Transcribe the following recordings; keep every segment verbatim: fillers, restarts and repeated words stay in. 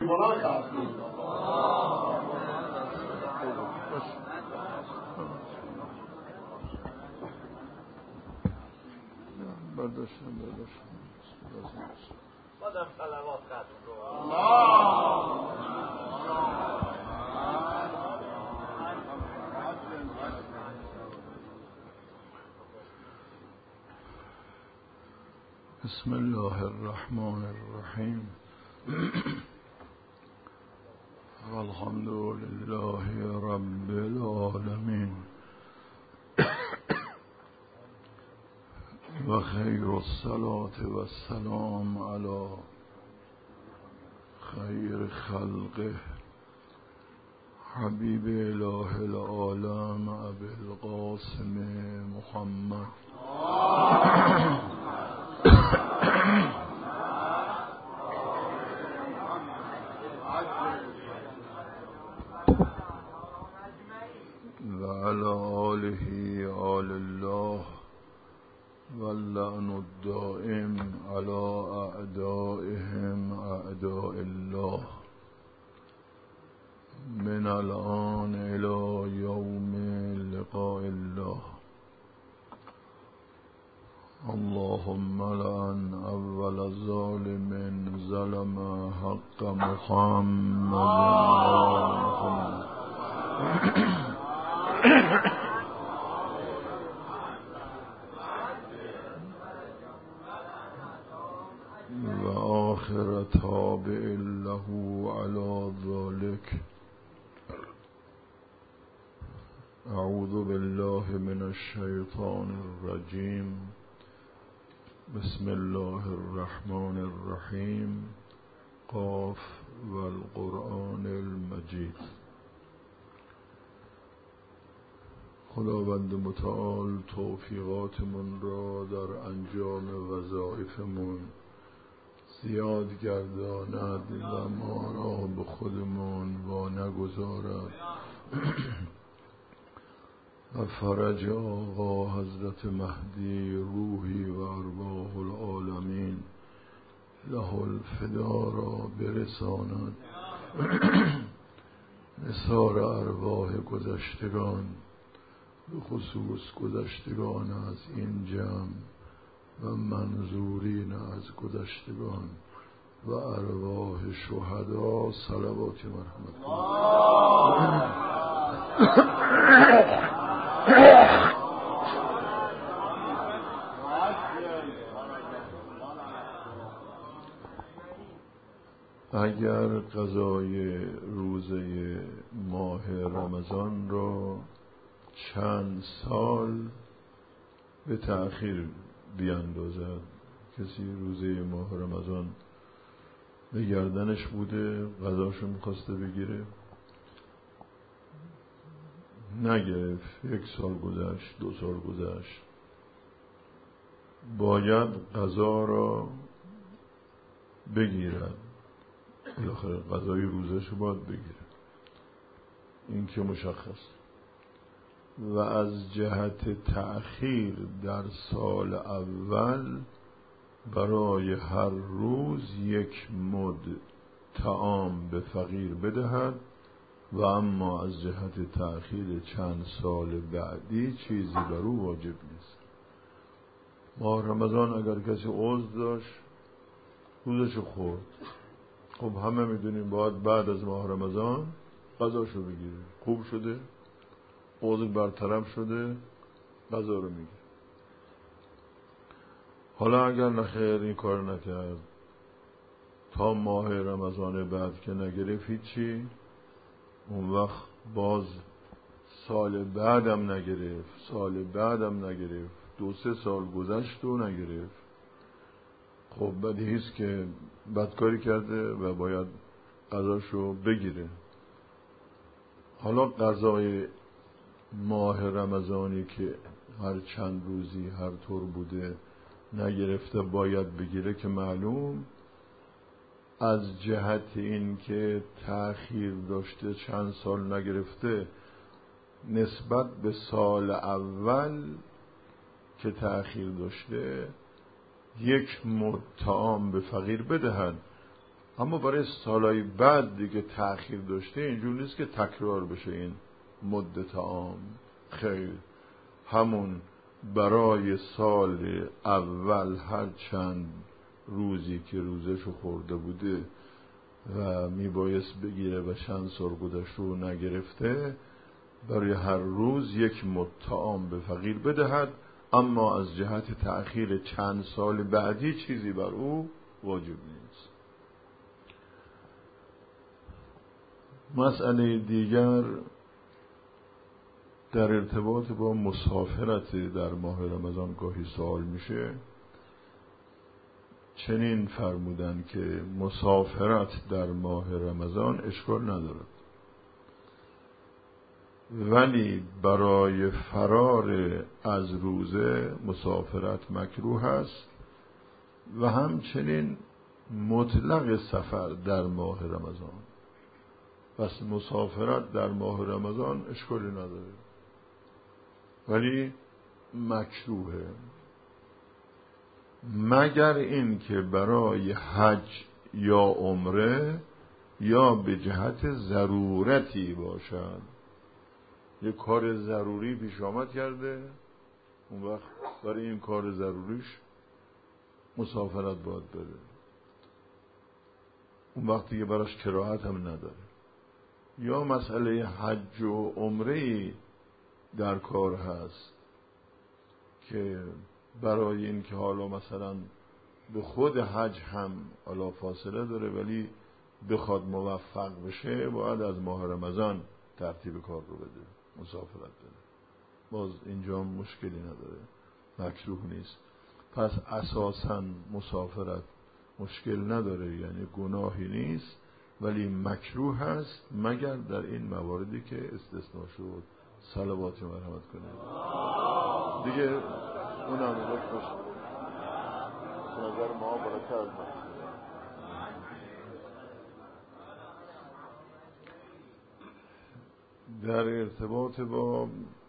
برداشتم برداشتم بادم صلوات ختم کن. بسم الله الرحمن الرحیم. الحمد لله رب العالمین و خیر الصلاة و السلام علی خیر خلقه حبیب اله العالم ابی القاسم محمد و علی آله آل الله واللعن الدائم على اعدائهم اعداء الله من الآن الى یوم لقاء الله. اللهم لعن اول ظالم ظلم حق محمد و آخر تابع له على ذلك. اعوذ بالله من الشیطان الرجیم. بسم الله الرحمن الرحیم. قاف والقرآن المجید. خداوند متعال توفیقاتمون را در انجام وظایفمون زیاد گرداند و ما را به خودمون وا نگذارد و فرج آقا حضرت مهدی روحی و ارواح العالمین له الفدا را برساند. نثار ارواح گذشتگان به خصوص گذشتگان از این جمع و منظورین از گذشتگان و ارواح شهدا صلوات مرحمت اگر قضای روزه ماه رمضان را چند سال به تأخیر بیاندازد، کسی روزه ماه رمضان به گردنش بوده قضاشو میخواسته بگیره نگرفت، یک سال گذشت، دو سال گذشت، باید قضا را بگیرد، بالاخره قضای روزشو باید بگیره، این که مشخص. و از جهت تأخیر در سال اول برای هر روز یک مد طعام به فقیر بدهد و اما از جهت تأخیر چند سال بعدی چیزی بر او واجب نیست. ماه رمضان اگر کسی عذر داشت روزشو خورد، خب همه میدونیم باید بعد از ماه رمضان قضاشو بگیره، خوب شده، عذر برطرف شده، قضا رو میگیره. حالا اگر نخیر این کار نکرد تا ماه رمضان بعد که نگرفت هیچی، اون وقت باز سال بعدم نگرفت، سال بعدم نگرفت، دو سه سال گذشت و نگرفت، خب بدیهیست که بدکاری کرده و باید قضاشو بگیره. حالا قضای ماه رمضانی که هر چند روزی هر طور بوده نگرفته باید بگیره که معلوم، از جهت این که تأخیر داشته چند سال نگرفته نسبت به سال اول که تأخیر داشته یک مد طعام به فقیر بدهد، اما برای سالهای بعد دیگه تأخیر داشته، اینجور نیست که تکرار بشه این مدت عام. خیر، همون برای سال اول هر چند روزی که روزشو خورده بوده و میبایست بگیره و چند سال گذشته رو نگرفته، برای هر روز یک مد طعام به فقیر بدهد، اما از جهت تأخیر چند سال بعدی چیزی بر او واجب نیست. مسئله دیگر در ارتباط با مسافرت در ماه رمضان گاهی سوال میشه. چنین فرمودن که مسافرت در ماه رمضان اشکال ندارد، ولی برای فرار از روزه مسافرت مکروه است و همچنین مطلق سفر در ماه رمضان. پس مسافرت در ماه رمضان اشکالی نداره ولی مکروهه، مگر این که برای حج یا عمره یا به جهت ضرورتی باشد. یک کار ضروری پیش آمد کرده، اون وقت برای این کار ضروریش مسافرت باید بره، اون وقت دیگه براش کراهت هم نداره. یا مسئله حج و عمره در کار هست که برای این که حالا مثلا به خود حج هم حالا فاصله داره ولی بخواد موفق بشه باید از ماه رمضان ترتیب کار رو بده، مسافرت بده، باز اینجا مشکلی نداره، مکروه نیست. پس اساساً مسافرت مشکل نداره، یعنی گناهی نیست، ولی مکروه هست مگر در این مواردی که استثناء شد. صلوات مرحمت کنید دیگه، اونم وقت باشه نظر ما برکت از در ارتباط با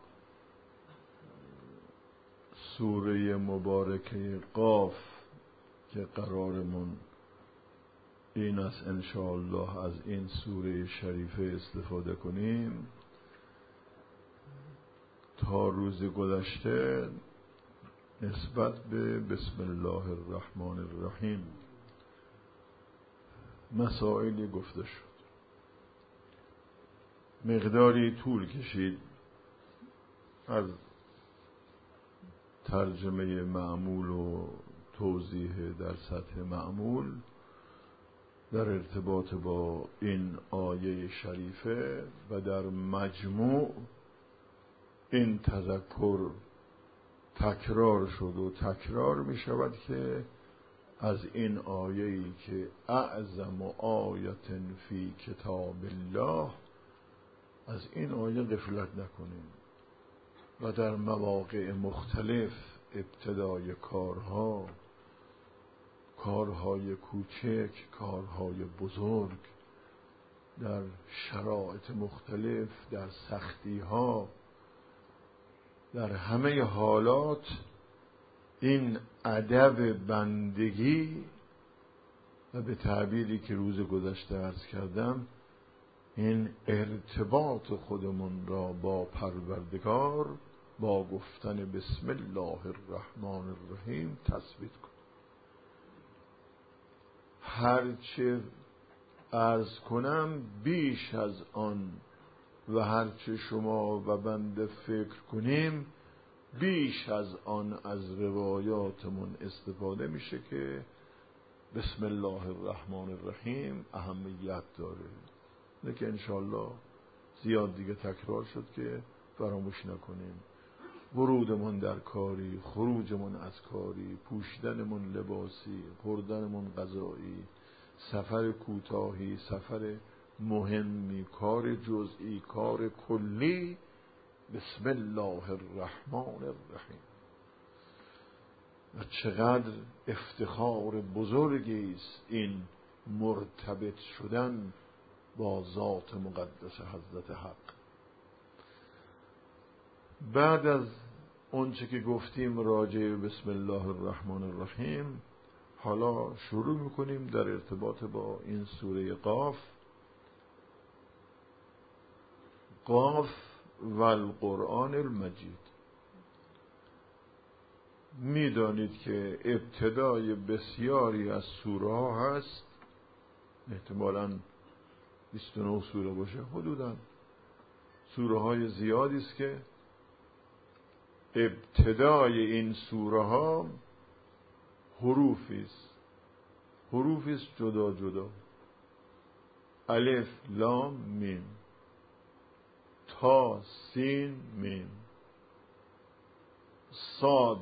سوره مبارکه قاف که قرارمون این است انشاءالله از این سوره شریفه استفاده کنیم. تا روز گذشته نسبت به بسم الله الرحمن الرحیم مسائلی گفته شد، مقداری طول کشید از ترجمه معمول و توضیح در سطح معمول در ارتباط با این آیه شریفه و در مجموع این تذکر تکرار شد و تکرار می شود که از این آیه‌ای که اعظم آیت فی کتاب الله، از این آیه غفلت نکنیم و در مواقع مختلف ابتدای کارها، کارهای کوچک، کارهای بزرگ، در شرایط مختلف، در سختی‌ها، در همه حالات این ادب بندگی و به تعبیری که روز گذشته عرض کردم این ارتباط خودمون را با پروردگار با گفتن بسم الله الرحمن الرحیم تثبیت کن. هرچه عرض کنم بیش از آن و هرچه شما و بنده فکر کنیم بیش از آن از روایاتمون استفاده میشه که بسم الله الرحمن الرحیم اهمیت داره. لیکن انشاءالله زیاد دیگه تکرار شد که فراموش نکنیم. ورودمون در کاری، خروجمون از کاری، پوشیدنمون لباسی، خوردنمون غذایی، سفر کوتاهی، سفر مهمی، کار جزئی، کار کلی، بسم الله الرحمن الرحیم. و چقدر افتخار بزرگی است این مرتبط شدن با ذات مقدس حضرت حق. بعد از اونچه که گفتیم راجع به بسم الله الرحمن الرحیم، حالا شروع میکنیم در ارتباط با این سوره قاف. قاف و القرآن المجید. میدانید که ابتدای بسیاری از سوره ها هست، احتمالاً بیست و نه سوره باشه، حدوداً سوره های زیادی است که ابتدای این سوره ها حروفی است، حروفی است جدا جدا، الف لام میم، تا سین میم، صاد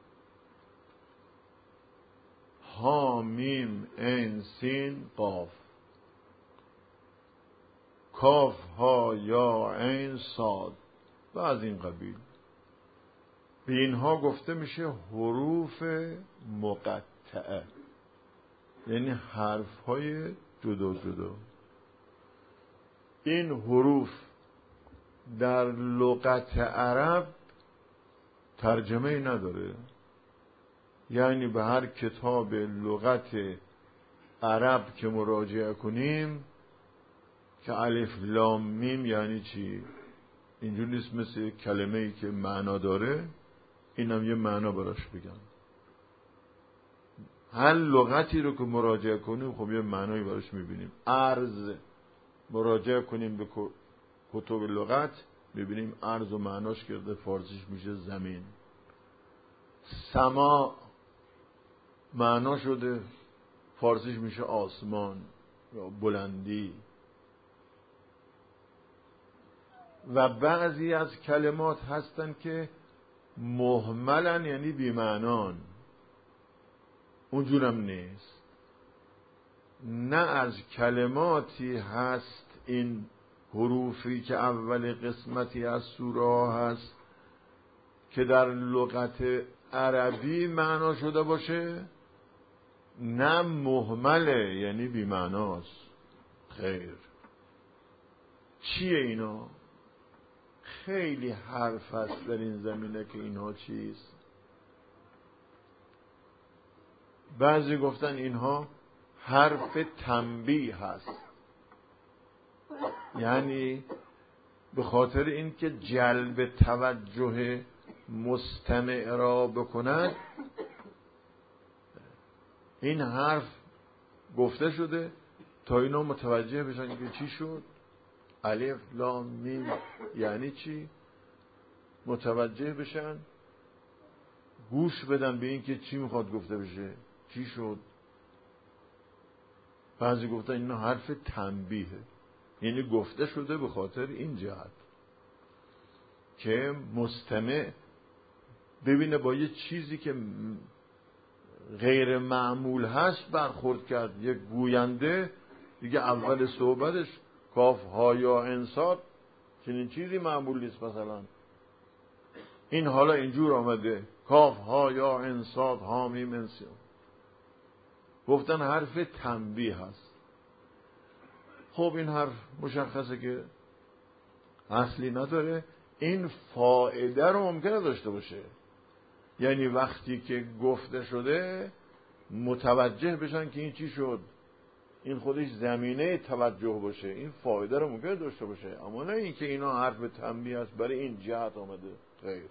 ها میم عین سین قاف، کاف ها یا عین صاد و از این قبیل. به اینها گفته میشه حروف مقطعه، یعنی حرف های جدا جدا. این حروف در لغت عرب ترجمه نداره، یعنی به هر کتاب لغت عرب که مراجعه کنیم که الف لام میم یعنی چی، اینجور نیست مثل کلمه ای که معنا داره اینم یه معنا براش بگم. هر لغتی رو که مراجعه کنیم خب یه معنایی براش میبینیم. ارز مراجعه کنیم به کتب لغت میبینیم ارز و معناش کرده فارسیش میشه زمین. سما معنا شده فارسیش میشه آسمان یا بلندی. و بعضی از کلمات هستن که مهملن، یعنی بیمعنان، اونجورم نیست. نه از کلماتی هست این حروفی که اول قسمتی از سوره ها هست که در لغت عربی معنا شده باشه، نه مهمله یعنی بیمعناست. خیر، چیه اینا؟ خیلی حرف هست در این زمینه که اینها چیست. بعضی گفتن اینها حرف تنبیه هست، یعنی به خاطر اینکه جلب توجه مستمع را بکند این حرف گفته شده تا اینا متوجه بشن که چی شد، الف لام میم یعنی چی، متوجه بشن، گوش بدن به این که چی میخواد گفته بشه، چی شد. بعضی گفتن اینا حرف تنبیهه، یعنی گفته شده به خاطر این جهت که مستمع ببینه با یه چیزی که غیر معمول هست برخورد کرد. یک گوینده دیگه اول صحبتش کاف ها یا انصاد چنین چیزی معمول نیست. مثلا این حالا اینجور آمده کاف ها یا انصاد ها میم انصاد، گفتن حرف تنبیه هست. خب این حرف مشخصه که اصلی نداره، این فایده رو ممکنه داشته باشه، یعنی وقتی که گفته شده متوجه بشن که این چی شد، این خودش زمینه توجه باشه، این فایده رو ممکنه داشته باشه، اما نه این که اینا حرف تنبیه است برای این جهت آمده. غیر.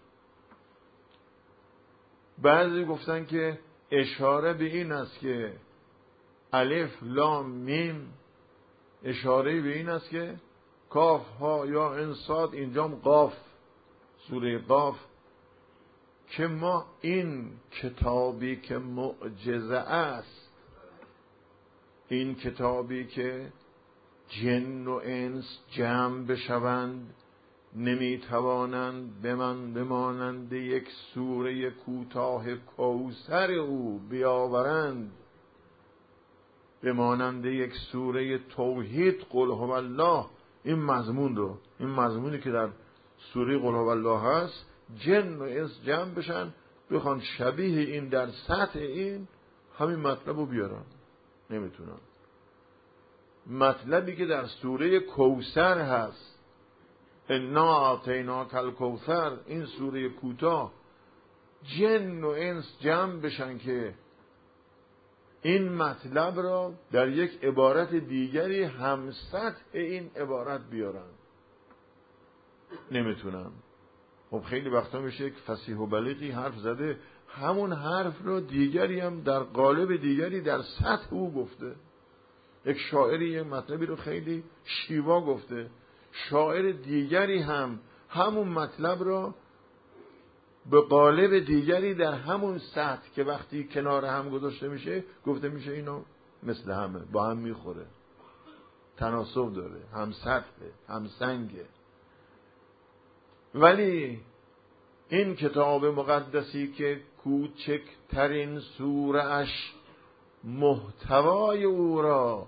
بعضی گفتن که اشاره به این است که الف لام میم اشاره به این است که کاف ها یا انصاد اینجام قاف، سوره قاف، که ما این کتابی که معجزه است، این کتابی که جن و انس جمع بشوند نمیتوانند بمن بمانند یک سوره کوتاه کوثر او بیاورند، بمانند یک سوره توحید قل هو الله. این مضمون رو، این مضمونی که در سوره قل هو الله هست، جن و انس جمع بشن بخوان شبیه این در سطح این همین مطلب رو بیارن، نمیتونن. مطلبی که در سوره کوثر هست، انا آتیناک الکوثر، این سوره کوتاه، جن و انس جمع بشن که این مطلب را در یک عبارت دیگری هم سطح این عبارت بیارن، نمیتونن. خب خیلی وقتا میشه یک فصیح و بلیغی حرف زده، همون حرف رو دیگری هم در قالب دیگری در سطح او گفته. یک شاعری یک مطلبی رو خیلی شیوا گفته، شاعر دیگری هم همون مطلب رو به قالب دیگری در همون سطح که وقتی کنار هم گذاشته میشه گفته میشه اینو مثل همه، با هم میخوره، تناسب داره، هم سطحه، هم سنگه. ولی این کتاب مقدسی که کوچکترین سوره اش محتوای او را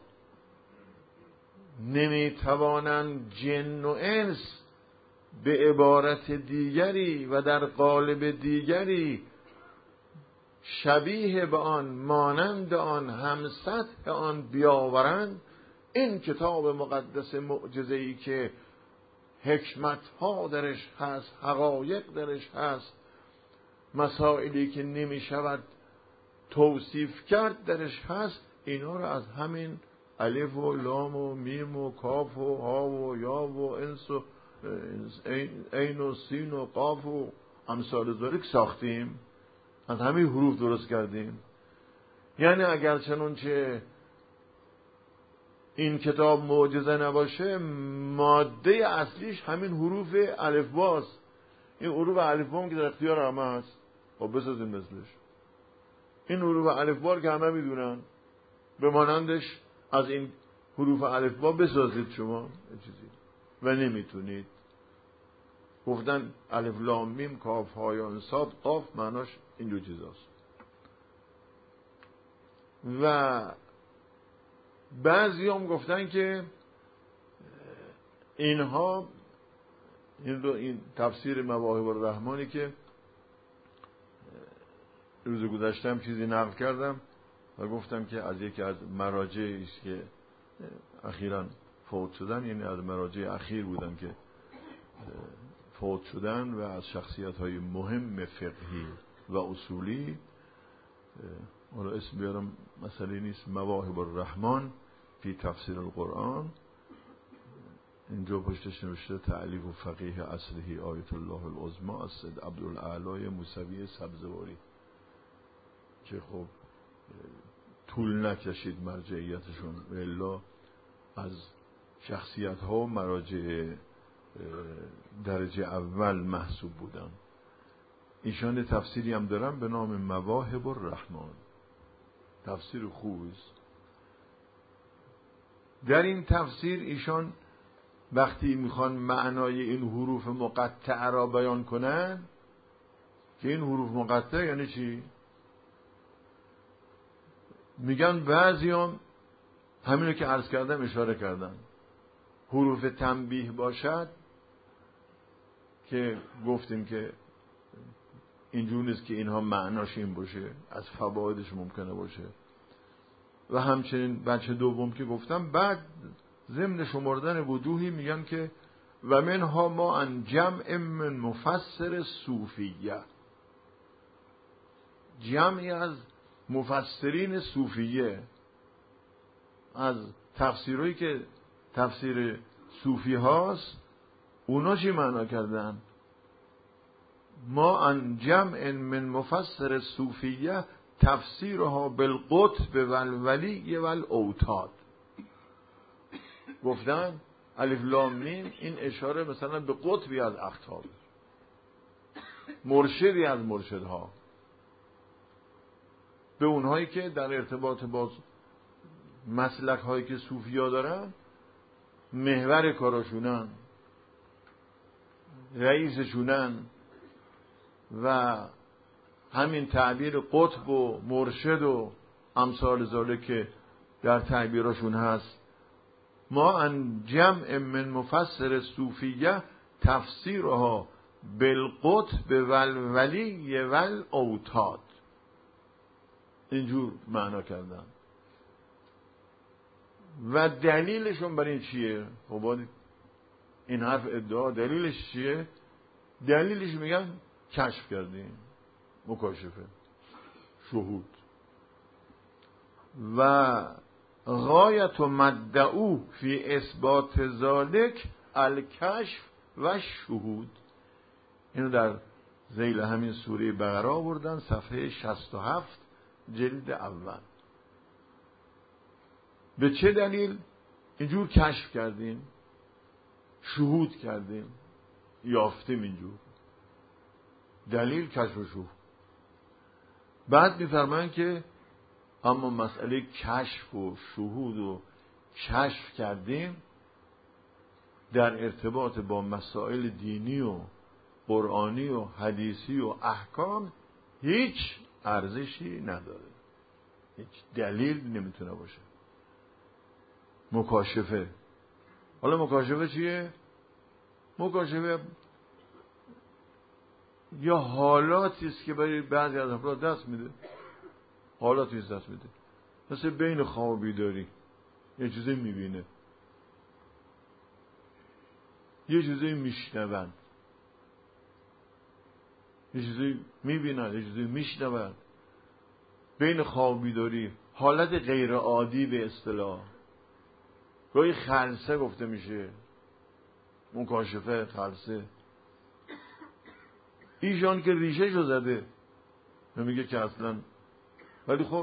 نمیتوانند جن و انس به عبارت دیگری و در قالب دیگری شبیه به آن، مانند آن، هم سطح آن بیاورند، این کتاب مقدس معجزه‌ای که حکمت ها درش هست، حقایق درش هست، مسائلی که نمی شود توصیف کرد درش هست، اینا رو از همین الف و لام و میم و کاف و ها و یا و انس و عین و سین و قاف و امثال ذالک ساختیم، از همین حروف درست کردیم. یعنی اگر چنانچه این کتاب معجزه نباشه، ماده اصلیش همین حروف الفباست. این حروف الفبا که در اختیار همه هست، خب بسازیم مثلش. این حروف الفبا که همه میدونن، به مانندش از این حروف الفبا بسازید شما چیزی و نمیتونید. گفتن الف لام میم کاف ها یا صاد قاف معناش این دو چیزاست. و بعضی هم گفتن که اینها این, این تفسیر مواهب الرحمانی که روز گذشته هم چیزی نقل کردم و گفتم که از یکی از مراجعی است که اخیراً فوت شدن، یعنی از مراجع اخیر بودن که فوت شدن و از شخصیت‌های مهم فقهی و اصولی، حالا اسم بیارم مسئله نیست، مواهب الرحمن فی تفسیر القرآن، اینجا پشتش نوشته تألیف و فقیه اصلی آیت الله العظمی از سید عبدالعلی موسوی سبزواری، که خب طول نکشید مرجعیتشون، الا از شخصیت ها و مراجع درجه اول محسوب بودن. ایشان تفسیری هم دارن به نام مواهب الرحمن، تفسیر خوبی است. در این تفسیر ایشان وقتی میخوان معنای این حروف مقطعه را بیان کنن، که این حروف مقطعه یعنی چی؟ میگن بعضیان همینو که عرض کردم اشاره کردن، حروف تنبیه باشد که گفتیم که اینجور نیست که اینها معناش این باشه، از فوایدش ممکنه باشه. و همچنین بچه دوم که گفتم، بعد ضمن شمردن وضوحی میگن که و منها ما ان جمع من مفسر صوفیه، جمعی از مفسرین صوفیه، از تفسیرهایی که تفسیر صوفی هاست، اونا چی معنا کردن؟ ما ان جمع من مفسر صوفیه تفسیرها بالقطب والولی والاوتاد. گفتن الف لام میم این اشاره مثلا به قطبی از اقطاب، مرشدی از مرشدها، به اونهایی که در ارتباط با مسلک هایی که صوفیا دارن محور کاراشونن، رئیسشونن، و همین تعبیر قطب و مرشد و امثال ذالک که در تعبیرشون هست. ما ان جمع من مفسر صوفیه تفسیرها بالقطب والولی والاوتاد، اینجور معنا کردن. و دلیلشون بر این چیه؟ خب این حرف ادعا دلیلش چیه؟ دلیلش میگن کشف کردیم، مکاشفه، شهود. و غایت مدعو فی اثبات ذالک الکشف و شهود. اینو در ذیل همین سوره بقره آوردن، صفحه شصت و هفت جلد اول. به چه دلیل اینجور کشف کردیم، شهود کردیم، یافتیم اینجور؟ دلیل کشف و شهود. بعد میفرمایند که اما مسئله کشف و شهود و کشف کردیم در ارتباط با مسائل دینی و قرآنی و حدیثی و احکام هیچ ارزشی نداره، هیچ دلیل نمیتونه باشه. مکاشفه. حالا مکاشفه چیه؟ مکاشفه یا حالاتی است که برای بعضی از افراد دست میده، حالاتی است دست میده، مثل بین خواب و بیداری یه چیزی میبینه، یه چیزی میشنون، یه چیزی میبینن، یه چیزی میشنون. بین خواب و بیداری حالت غیر عادی به اصطلاح، گاهی خلسه گفته میشه، مکاشفه خلسه. ایشان که ریشه شو زده نمیگه که اصلا، ولی خب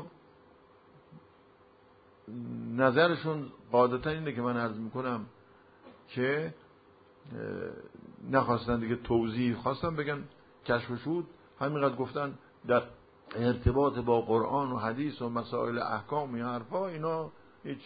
نظرشون قاعدتا اینه که من عرض میکنم که نخواستن دیگه توضیح، خواستن بگن کشف و شهود، همینقدر گفتن در ارتباط با قرآن و حدیث و مسائل احکام و حرفا اینا هیچ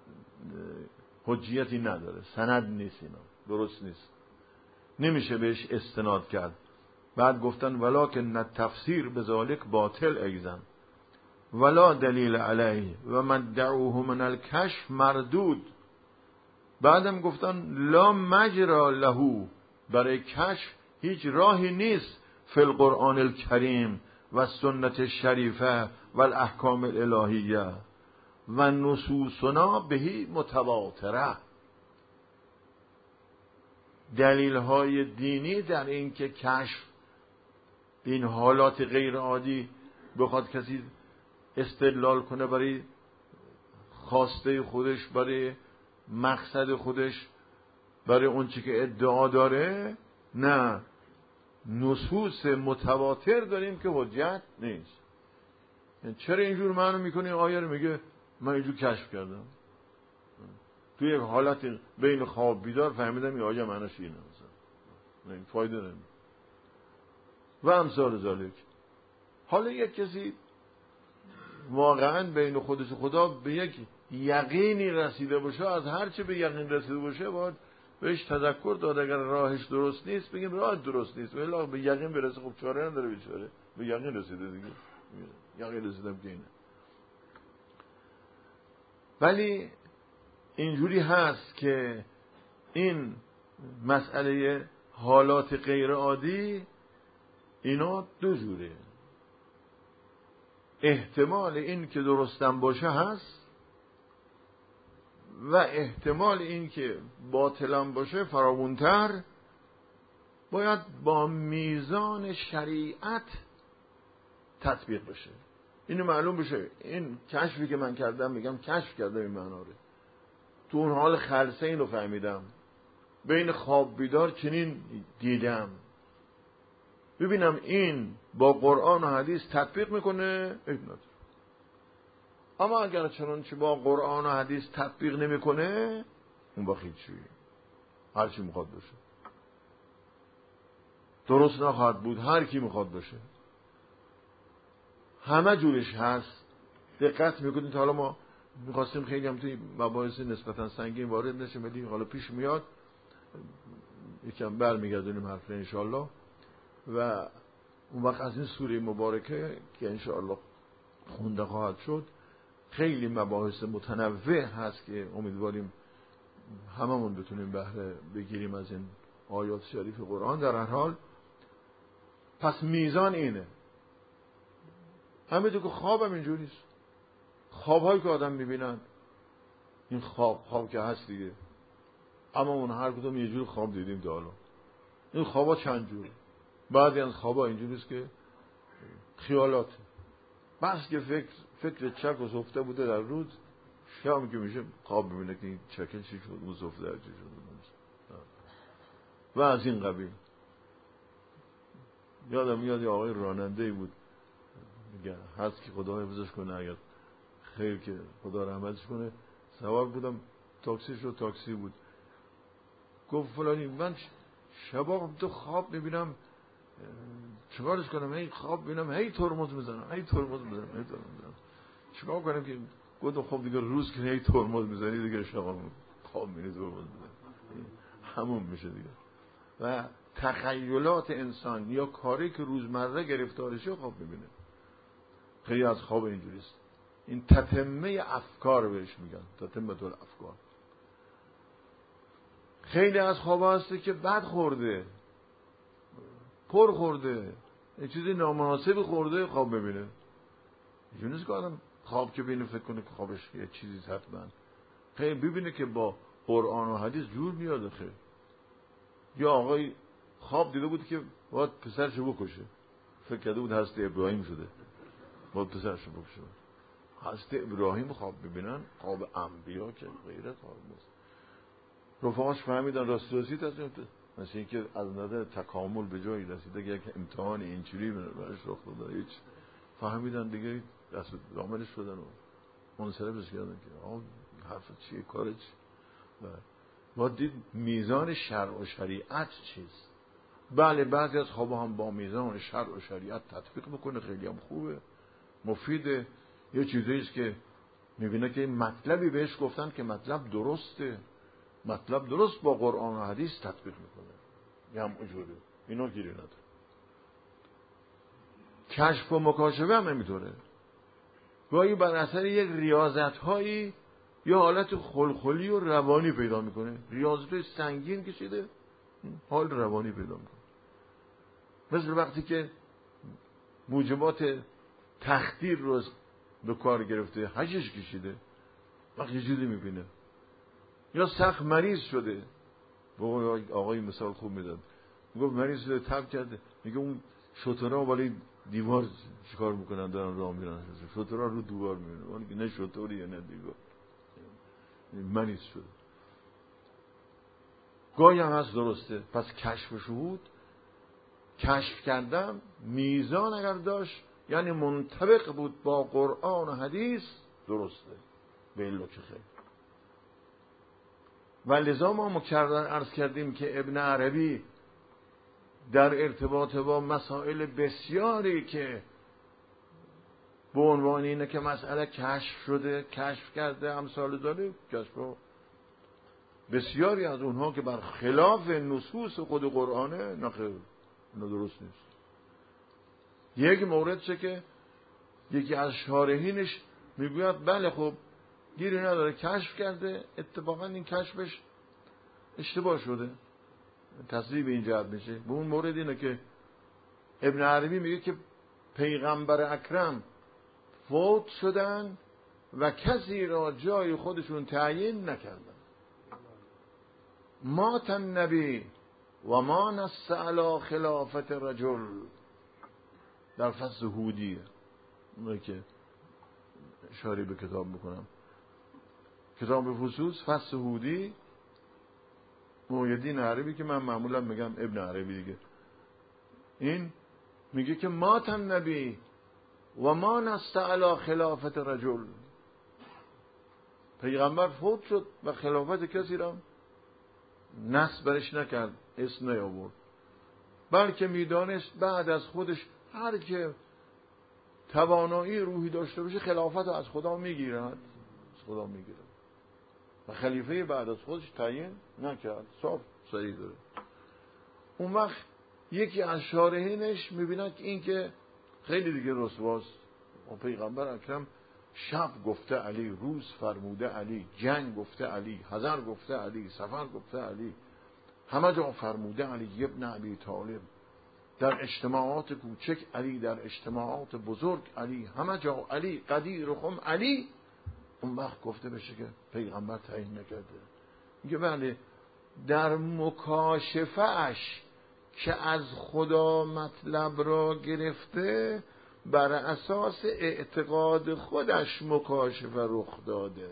حجیتی نداره، سند نیست، اینا درست نیست، نمیشه بهش استناد کرد. بعد گفتن ولکن التفسیر بذالک باطل ایضا ولا دلیل علیه و مدعوه من الکشف مردود. بعدم گفتن لا مجرا له، برای کشف هیچ راهی نیست، فی القرآن الکریم و سنت شریفه و الاحکام الالهیه و نصوصنا بهی متواتره. دلیل های دینی در این که کشف این حالات غیر عادی بخواد کسی استدلال کنه برای خواسته خودش، برای مقصد خودش، برای اون چی که ادعا داره، نه، نصوص متواتر داریم که حجت نیست. چرا اینجور معنی میکنی؟ آیه رو میگه من اینجور کشف کردم، توی یک حالت بین خواب بیدار فهمیدم این آیه معنیش اینه، مثلا این فایده نمیده و امثال ذالک. حالا یک کسی واقعا بین خودش و خدا به یک یقینی رسیده باشه، از هر چه به یقین رسیده باشه باید بهش تذکر داد. اگر راهش درست نیست بگیم راه درست نیست، ولی به یقین برسه خب چاره نداره، بیچاره به یقین رسیده دیگه، یقین رسیدم که اینه. ولی اینجوری هست که این مسئله حالات غیر عادی اینا دو جوره، احتمال این که درستم باشه هست و احتمال این که باطلم باشه فراوان‌تر. باید با میزان شریعت تطبیق بشه، اینو معلوم بشه. این کشفی که من کردم، میگم کشف کردم این معنا رو، تو اون حال خلسه اینو فهمیدم، بین خواب بیدار چنین دیدم، ببینم این با قرآن و حدیث تطبیق میکنه عیب نداره. اما اگر چنانچه با قرآن و حدیث تطبیق نمیکنه اون با هیچی، هر چی میخواد باشه، درست نخواهد بود، هر کی میخواد باشه، همه جورش هست. دقت میکنید حالا ما میخواستیم خیلی هم توی مباحث نسبتا سنگین وارد نشیم، ولی حالا پیش میاد یکم برمیگردونیم حرف انشاءالله. و اون وقت از این سوره مبارکه که انشاءالله خونده خواهد شد خیلی مباحث متنوع هست که امیدواریم هممون بتونیم بهره بگیریم از این آیات شریف قرآن. در هر حال پس میزان اینه، همه دیگه خوابم اینجوریست، خوابهایی که آدم میبینن این خواب خواب که هست دیگه، اما اون هر کدوم یه جور خواب دیدیم تا حالا. این خوابا چند جوره، بعضی از خوابا اینجوریست که خیالات، بس که فکر فکر چک و سفته بوده در روز، شام که میشه خواب ببینه که این چکه چی شد، اون سفته چی شد و از این قبیل. یادم میاد یه آقای راننده‌ای بود، میگه هست که خدا حفظش کنه، اگر خیر که خدا رحمتش کنه، سوار بودم تاکسی شد، تاکسی بود، گفت فلانی من شبا تو خواب میبینم چیکارش کنم، هی خواب میبینم هی ترمز میزنم هی ترمز میزنم هی ترمز میزنم چیکار کنم که گفتم خب دیگه روز که هی ترمز میزنی دیگه شبا خواب میبینی ترمز میزنی همون میشه دیگه. و تخیلات انسان یا کاری که روزمره گرفتارشه خواب میبینه. خیلی از خواب اینجوریست. این تتمه افکار بهش میگن، تتمه طول افکار. خیلی از خواب هسته که بد خورده، پر خورده، یه چیزی نامناسبی خورده خواب ببینه. اینجوری نیست که آدم خواب که ببینه فکر کنه که خوابش یه چیزی حتما. خیلی ببینه که با قرآن و حدیث جور میاد. خیلی یا آقای خواب دیده بود که باید پسرشو بکشه، فکر کرده بود حضرت ابراهیم شده، باید پسرشو بکشه. حضرت ابراهیم خواب ببینن، خواب انبیا که غیرت خواب نیست. رفاقاش فهمیدن راست راستی تصمیم گرفته، مثل اینکه از نظر تکامل به جایی رسیده که یک امتحان اینجوری براش رخ داده، هیچ فهمیدن دیگه دست عاملش شدن و منصرفش کردن که آقا حرف چیه، کار چیه. ما دید میزان شرع و شریعت چیست. بله بعضی از خوابا هم با میزان شرع و شریعت تطبیق میکنه، خیلی هم خوبه، مفیده. یه چیزیست که میبینه که مطلبی بهش گفتن که مطلب درسته، مطلب درست با قرآن و حدیث تطبیق میکنه، یه هم اجوره، اینا گیری نداره. کشف و مکاشفه هم نمیتونه. گاهی بر اثر یک ریاضت هایی یا حالت خلخلی و روانی پیدا میکنه، ریاضت سنگین کشیده حال روانی پیدا میکنه. مثل وقتی که موجبات تخدیر رو به کار گرفته، حجش کشیده، وقتی چیزی میبینه. یا سخت مریض شده، آقای مثال خوب میداد، میگه مریض شده تب کرده، میگه اون شترها ولی دیوار چیکار میکنن، دارن راه میرن، شترها رو دیوار میرن، ولی نه شتریه نه دیوار، مریض شده. گاهی هم هست درسته. پس کشف شهود، کشف کردن میزان اگر داشت یعنی منطبق بود با قرآن و حدیث، درسته به علت خیر. و لذا ما مکرر عرض کردیم که ابن عربی در ارتباط با مسائل بسیاری که به عنوان اینه که مسئله کشف شده، کشف کرده، امثال داره، کشف بسیاری از اونها که بر خلاف نصوص خود قرآنه، نخیر اینا درست نیست. یک مورد چه که یکی از شارحینش میگوید بله خب گیری نداره، کشف کرده، اتفاقا این کشفش اشتباه شده، تصریح به این جهت میشه. به اون مورد اینه که ابن عربی میگه که پیغمبر اکرم فوت شدن و کسی را جای خودشون تعیین نکردن. مات النبی و ما نص علی خلافت رجل، در فصل هودیه، اونایی که اشاره به کتاب میکنم، کتاب خصوص فصل هودی، محیدین عربی که من معمولا میگم ابن عربی دیگه، این میگه که مات النبی و ما نص علی خلافت رجل، پیغمبر فوت شد و خلافت کسی را نص برش نکرد، اسم نیاورد، بلکه میدانست بعد از خودش هر که توانایی روحی داشته باشه خلافت از خدا میگیرد، از خدا میگیرد و خلیفه بعد از خودش تعیین نکرد. صاف صحیح داره. اون وقت یکی از شارحینش میبیند که این که خیلی دیگه رسواست. و پیغمبر اکرم شب گفته علی، روز فرموده علی، جنگ گفته علی، حضر گفته علی، سفر گفته علی، همه جا فرموده علی ابن ابی طالب، در اجتماعات کوچک علی، در اجتماعات بزرگ علی، همه جا علی، قدیر و خم علی. اون وقت گفته بشه که پیغمبر تعیین نکرده. میگه بله در مکاشفه اش که از خدا مطلب را گرفته، بر اساس اعتقاد خودش مکاشفه رخ داده.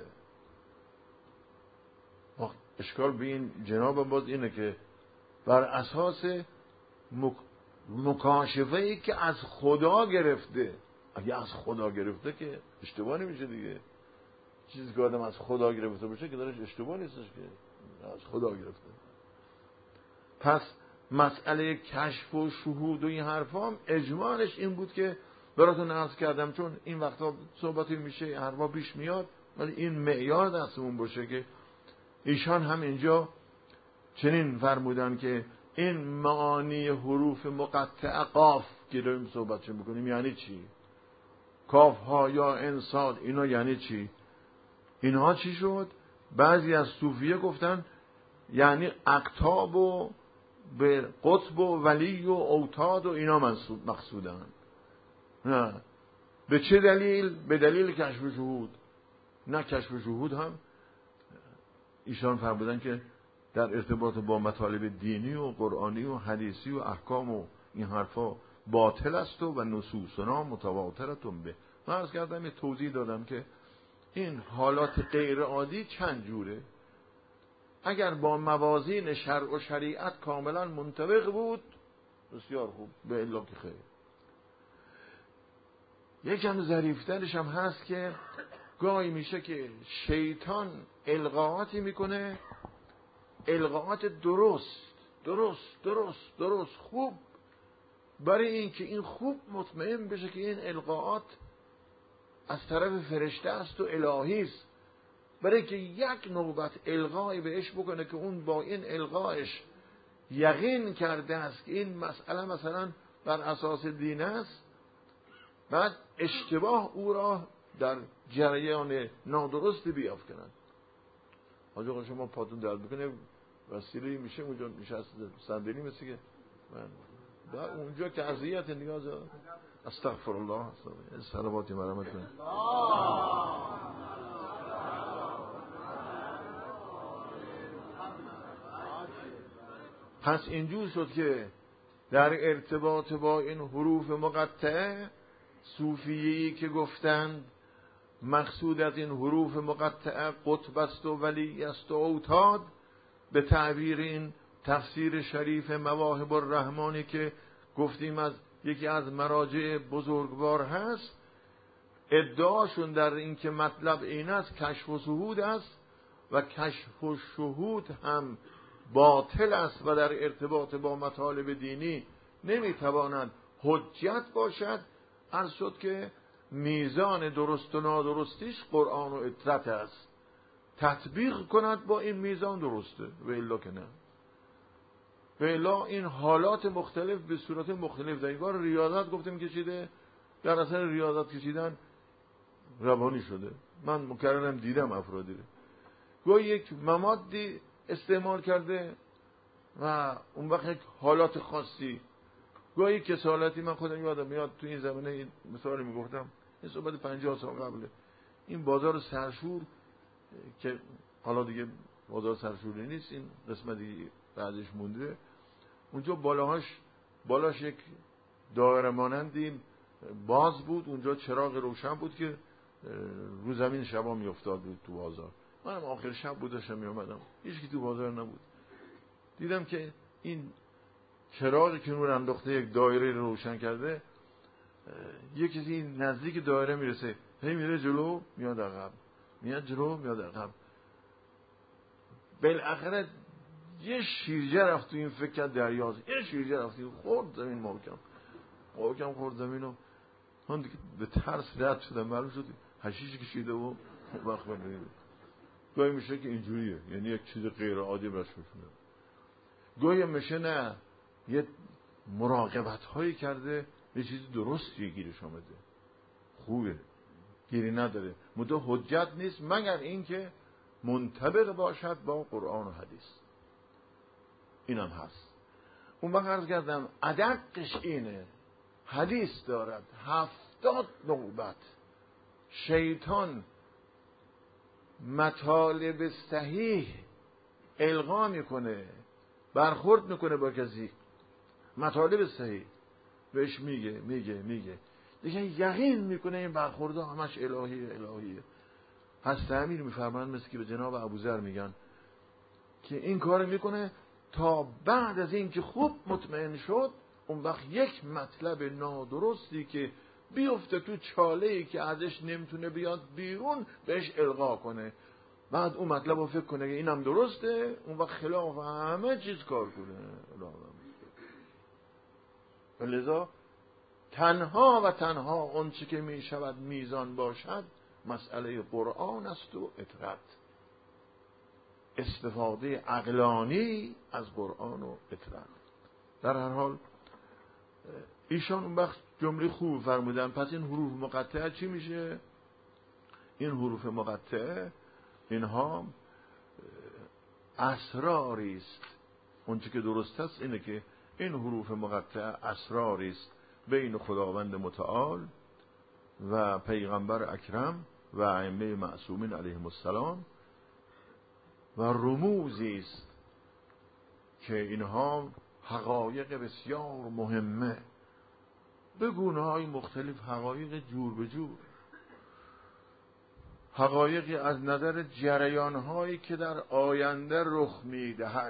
اشکال به این جناب باز اینه که بر اساس مک... مکاشفه ای که از خدا گرفته. اگه از خدا گرفته که اشتباه نمیشه دیگه. چیزی که آدم از خدا گرفته باشه که درش اشتباه نیستش که از خدا گرفته. پس مسئله کشف و شهود و این حرفا هم اجمالش این بود که براتون عرض کردم، چون این وقتا صحبتی میشه حرفا پیش میاد، ولی این معیار دستمون باشه که ایشان هم اینجا چنین فرمودن که این معانی حروف مقطع قاف که داریم صحبتش میکنیم یعنی چی؟ کاف ها یا انصاد اینا یعنی چی؟ اینها چی شد؟ بعضی از صوفیه گفتن یعنی اقطاب و به قطب و ولی و اوتاد و اینا منصوب مقصودن. نه به چه دلیل؟ به دلیل کشف و شهود. نه کشف و شهود هم ایشان فرمودن که در ارتباط با مطالب دینی و قرآنی و حدیثی و احکام و این حرفا باطل است و نصوصنا متواترتون به. من عرض کردم یه توضیح دادم که این حالات غیر عادی چند جوره. اگر با موازین شرع و شریعت کاملا منطبق بود بسیار خوب، به الا که خیر. یکم ظریفترش هم هست که گاهی میشه که شیطان القاعاتی میکنه، القاعات درست درست درست درست خوب، برای اینکه این خوب مطمئن بشه که این القاعات از طرف فرشته است و الهی است، برای که یک نوبت القایی بهش بکنه که اون با این القایش یقین کرده است که این مسئله مثلا بر اساس دین است، بعد اشتباه او را در جریان نادرست بیافکنند. حاج آقا شما پاتون درد بکنه وسیله میشه اونجا نشسته صندلی مثل که من در اونجا که اذیت نیاز استغفر الله صلواتی مرحمت کنه. پس اینجور شد که در ارتباط با این حروف مقطعه صوفیه‌ای که گفتند مقصود از این حروف مقطعه قطب است و ولی است و اوتاد، به تعبیر این تفسیر شریف مواهب الرحمانی که گفتیم از یکی از مراجع بزرگوار هست، ادعاشون در این که مطلب این است کشف و شهود است و کشف و شهود هم باطل است و در ارتباط با مطالب دینی نمیتواند حجت باشد. عرض شد که میزان درست و نادرستیش قرآن و اطرت است، تطبیق کند با این میزان درسته و الا که نه. و الا این حالات مختلف به صورت مختلف در اینگار ریاضت گفتیم کشیده، در اثر ریاضت کشیدن روانی شده. من مکررم دیدم افرادی رو گوی یک ممادی استعمال کرده و اون وقت یک حالات خاصی، گاهی کسالتی، من خودم یادم میاد تو این زمینه این مثالی میگفتم، این صحبت پنجاه سال قبله، این بازار سرشور که حالا دیگه بازار سرشوری نیست، این قسمتی بعدش مونده، اونجا بالاهاش بالاش یک دایره مانندی باز بود، اونجا چراغ روشن بود که رو زمین شبا میافتاد بود تو بازار. منم آخر شب بود داشتم میامدم، هیچ کی تو بازار نبود، دیدم که این چراغی که نور انداخته یک دایره روشن کرده، یک کسی نزدیک دایره میرسه، هی میره جلو میاد عقب، میاد جلو میاد عقب. بالاخره یه شیرجه رفت تو این فکر کرد دریاست، یه شیرجه رفت خورد زمین، محکم محکم خورد زمین و من دیگه به ترس رد شدم. معلوم شد حشیش کشیده و وقت بنده. گاهی میشه که اینجوریه، یعنی یک چیز غیر عادی براش میشونه. گاهی میشه نه یه مراقبت هایی کرده، یه چیزی درستی گیرش آمده، خوبه، گیری نداره، مدو حجت نیست مگر اینکه منطبق باشد با قرآن و حدیث. اینم هست. اون وقت عرض کردم ادقش اینه، حدیث دارد هفتاد نوبت شیطان مطالب صحیح القا میکنه، برخورد میکنه با کسی، مطالب صحیح بهش میگه میگه میگه دیگه یقین میکنه این برخوردها همش الهی الهیه. حضرت امیر میفرمایند مثل که به جناب ابوذر میگن که این کار میکنه تا بعد از این که خوب مطمئن شد اون وقت یک مطلب نادرستی که بیفته تو چاله‌ای که ازش نمیتونه بیاد بیرون بهش القا کنه، بعد اون مطلب رو فکر کنه که اینم درسته، اون وقت خلاف همه چیز کار کنه. لذا تنها و تنها اون چی که می شود میزان باشد مسئله قرآن است و اطرت، استفاده عقلانی از قرآن و اطرت. در هر حال ایشان اون وقت جمله خوب فرمودن. پس این حروف مقطعه چی میشه؟ این حروف مقطعه اینها اسراری است. اون چی که درست است اینه که این حروف مقطعه اسراری است بین خداوند متعال و پیغمبر اکرم و ائمه معصومین علیهم السلام و رموزی است که اینها حقایق بسیار مهمه به گونه‌های مختلف، حقایق جور به جور، حقایقی از نظر جریان‌هایی که در آینده رخ می‌دهد.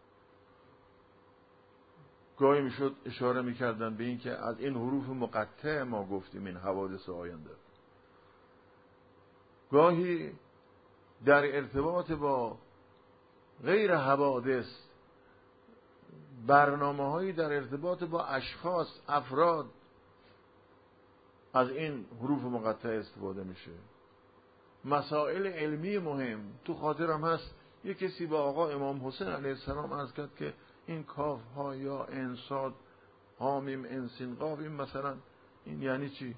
گاهی میشد اشاره می‌کردن به این که از این حروف مقطع ما گفتیم این حوادث آینده. گاهی در ارتباط با غیر حوادث برنامه‌هایی در ارتباط با اشخاص، افراد از این حروف مقطع استفاده میشه. مسائل علمی مهم تو خاطرم هست یک کسی با آقا امام حسین علیه السلام عرض کرد که این کاف ها یا انصاد حامیم انسین قاف این مثلا این یعنی چی؟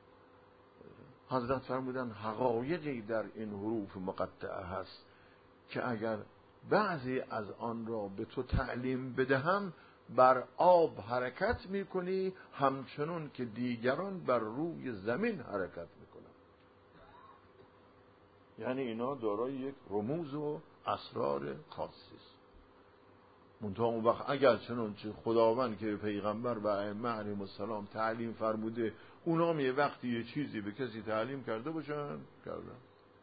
حضرت فرمودن حقایقی در این حروف مقطعه هست که اگر بعضی از آن را به تو تعلیم بدهم بر آب حرکت میکنی همچنون که دیگران بر روی زمین حرکت میکنن. یعنی اینا دارای یک رموز و اسرار خاصی است. منتها اون وقت اگر چنانچه خداوند که پیغمبر و ائمه علیهم السلام تعلیم فرموده اونا هم یه وقتی یه چیزی به کسی تعلیم کرده باشن کردن.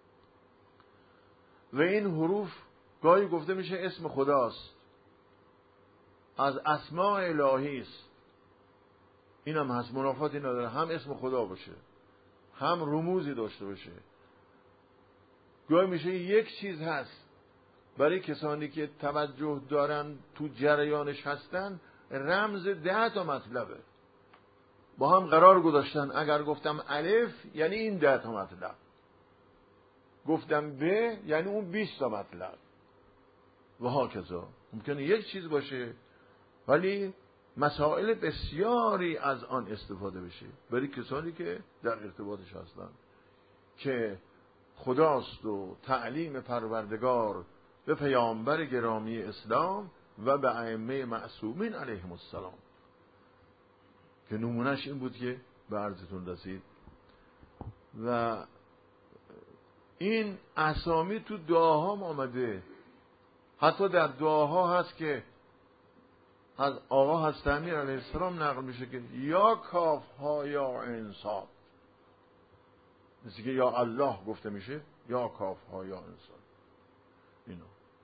و این حروف گاهی گفته میشه اسم خداست، از اسماء الهی است. این هم هست، منافاتی نداره، هم اسم خدا باشه هم رموزی داشته باشه. گاهی میشه یک چیز هست برای کسانی که توجه دارن تو جریانش هستن رمز ده تا مطلبه با هم قرار گذاشتن. اگر گفتم الف یعنی این ده تا مطلب، گفتم ب یعنی اون بیست تا مطلب و هاکذا. ممکنه یک چیز باشه ولی مسائل بسیاری از آن استفاده بشه برای کسانی که در ارتباطش هستن که خداست و تعلیم پروردگار به پیامبر گرامی اسلام و به ائمه معصومین علیهم السلام که نمونهش این بود که به عرضتون رسید. و این اسامی تو دعاها آمده، حتی در دعاها هست که از آقا حضرت امیر علیه السلام نقل میشه که یا کاف ها یا انصاد، مثل که یا الله گفته میشه یا کاف ها یا انصاد. اینا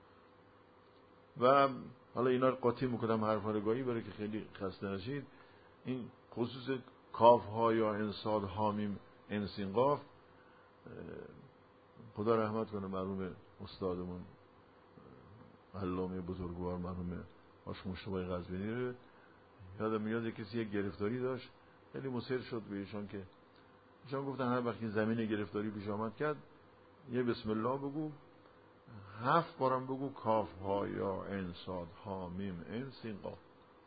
و حالا اینا رو قاطی میکنم حرفا رو گاهی برای که خیلی خسته نشید. این خصوص کاف ها یا انصاد حامیم انسین قاف خدا رحمت کنه مرحوم استادمون علامه بزرگوار مرحوم آش مشتبه قزوینی رو یادم میاد کسی یک گرفتاری داشت خیلی مصر شد به ایشان که ایشان گفتن هر وقت زمین گرفتاری پیش آمد کرد یه بسم الله بگو، هفت بارم بگو کاف ها یا انصاد ها میم انسین قاف.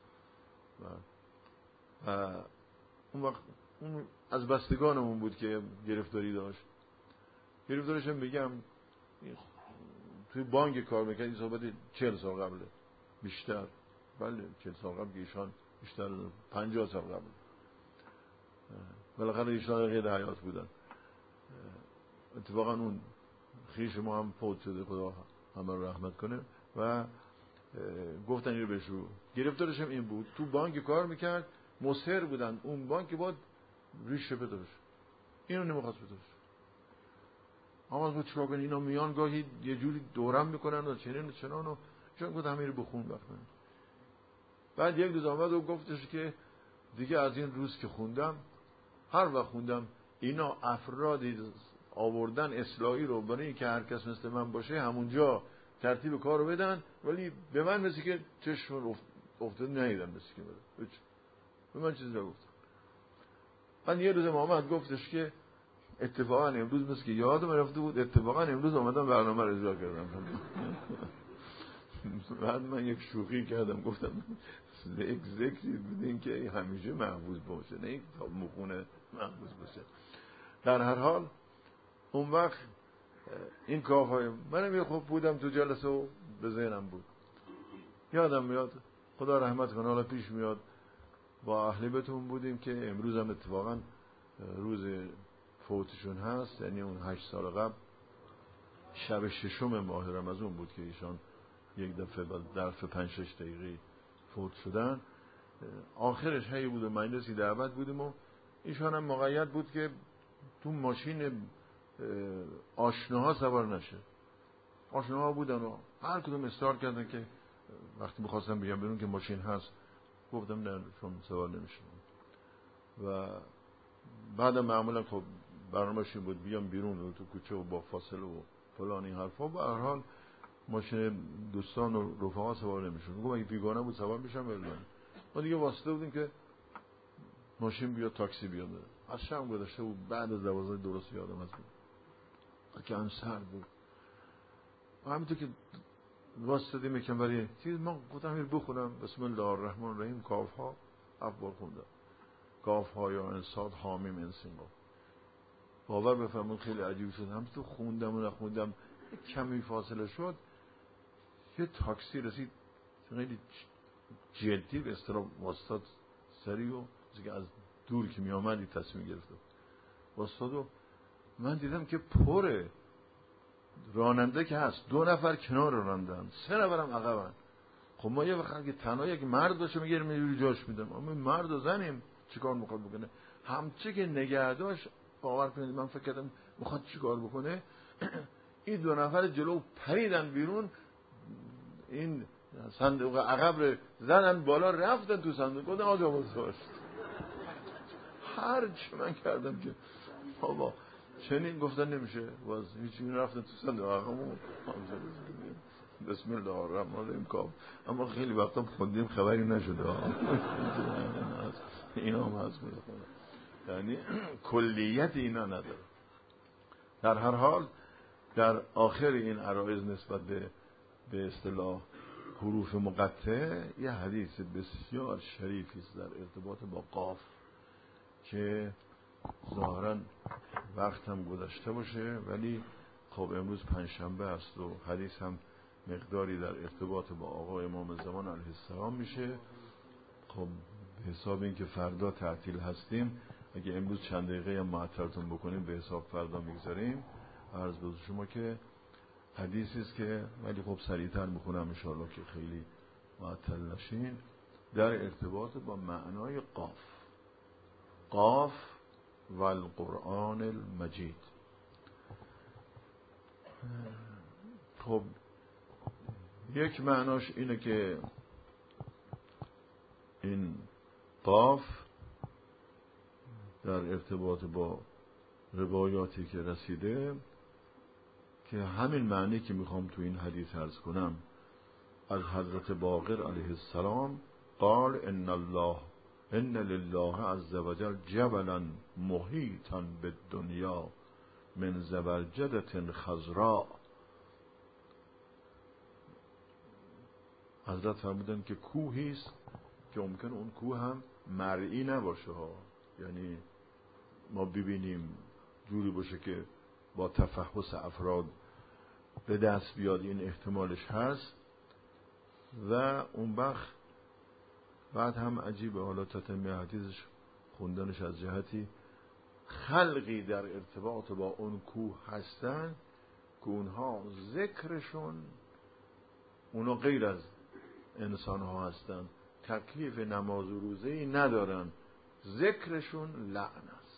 و اون وقت اون از بستگانمون بود که گرفتاری داشت. گرفتاریش هم بگم توی بانک کار میکرد. این صحبت چهل سال قبله، بیشتر، بله چهل سال قبل که ایشان بیشتر پنجاه سال قبل بالاخره ایشان غیر حیات بودن. اتفاقا اون خیش ما هم فوت شده خدا همه رو رحمت کنه و گفتن اینو بشو. گرفتارش هم این بود تو بانک کار میکرد، مصر بودن اون بانک باید ریشه بدارش، اینو نمیخواست بدارش. اما با چرا کنی اینا میان گاهی یه جوری دورم میکنن و چنین و چنان و چون گفت همین رو بخون وقت من. بعد یک روز آمد و گفتش که دیگه از این روز که خوندم، هر وقت خوندم اینا افرادی آوردن اصلاحی رو برای اینکه هر کس مثل من باشه همونجا ترتیب کار رو بدن، ولی به من مثل که چشم افتاد نیدم، مثل که بره به من چیزی رو گفتم. من یه روز محمد گفتش که اتفاقا امروز مثل که یادم رفته بود، اتفاقا امروز آمدم برنامه رو اجرا کردم. بعد من یک شوخی کردم، گفتم یک ذکری بدین که همیشه محفوظ باشه، نه یک تا مخونه محفوظ باشه. در هر حال اون وقت این کافای منم یه خوب بودم تو جلسه و به ذهنم بود، یادم میاد، خدا رحمت کنه. حالا پیش میاد با اهل بیتمون بودیم که امروز هم اتفاقا روز فوتشون هست، یعنی اون هشت سال قبل شب ششم ماه رمضان بود که ایشان یک دفعه بعد ظرف پنج شش دقیقه فوت شدن. آخرش هی بود و مجلسی دعوت بودیم و ایشان هم مقید بود که تو ماشین آشناها سوار نشه. آشناها بودن و هر کدوم اصرار کردن که وقتی می‌خواستم بیام بیرون که ماشین هست، گفتم نه چون سوار نمیشم. و بعدم معمولا خب برنامه‌اش این بود بیام بیرون و تو کوچه و با فاصله و فلان این حرفا. به هر حال ماشین دوستان و رفقا سوار نمیشون. گفتم اگه بیگانه بود سوار میشم ولی ما دیگه واسطه بودیم که ماشین بیاد، تاکسی بیاد. از شام گذشته بود، بعد از دوازده درست یادم هست که ان سر بود. همینطور که واسطه میکنم برای چیز ما گفتم این بخونم بسم الله الرحمن الرحیم کاف ها افبار خوندم، کاف ها یا انصاد حامیم انسین با باور بفرمون خیلی عجیب شد. هم تو خوندم و نخوندم کمی فاصله شد، یه تاکسی رسید خیلی جدی به اصطلاح واسطاد سری و که از دور که می آمدی تصمیم گرفته واسطاد و من دیدم که پره، راننده که هست، دو نفر کنار راندن، سه نفرم عقبن. خب ما یه وقت که تنها یک مرد باشه میگیریم یه جاش میدم، اما مرد و زنیم چیکار میخواد بکنه؟ همچه که نگهداش باور کنید من فکر کردم میخواد چیکار بکنه. این دو نفر جلو پریدن بیرون، این صندوق عقب زدن بالا رفتن تو صندوق. گفتم آجا بازداشت. هر چی من کردم که بابا چنین گفتن نمیشه، باز هیچی رفتن تو صندوق عقب. بسم الله الرحمن الرحیم کام. اما خیلی وقتا خوندیم خبری نشده. اینا هم هست میخونه، یعنی کلیت اینا نداره. در هر حال در آخر این عرایض نسبت به به اصطلاح حروف مقطع یه حدیث بسیار شریفی است در ارتباط با قاف که ظاهرا وقت هم گذشته باشه، ولی خب امروز پنجشنبه است و حدیث هم مقداری در ارتباط با آقا امام زمان علیه السلام میشه. خب به حساب این که فردا تعطیل هستیم، اگه امروز چند دقیقه هم معطلتون بکنیم به حساب فردا میگذاریم. عرض به شما که حدیثی است که ولی خب سریعتر میخونم ان شاء الله که خیلی معطل نشین، در ارتباط با معنای قاف. قاف و القرآن المجید. خب یک معناش اینه که این قاف در ارتباط با روایاتی که رسیده که همین معنی که میخوام تو این حدیث عرض کنم از حضرت باقر علیه السلام قال ان الله ان لله عز وجل جبلا محیطا بالدنیا من زبرجدة خضراء. حضرت فرمودن که کوهی است که ممکن اون کوه هم مرئی نباشه ها، یعنی ما ببینیم جوری باشه که با تفحص افراد به دست بیاد، این احتمالش هست. و اون وقت بعد هم عجیبه، حالا تتمه حدیثش خوندنش از جهتی خلقی در ارتباط با اون کوه هستن که اونها ذکرشون اونا غیر از انسان ها هستن، تکلیف نماز و روزه‌ای ندارن، ذکرشون لعن است.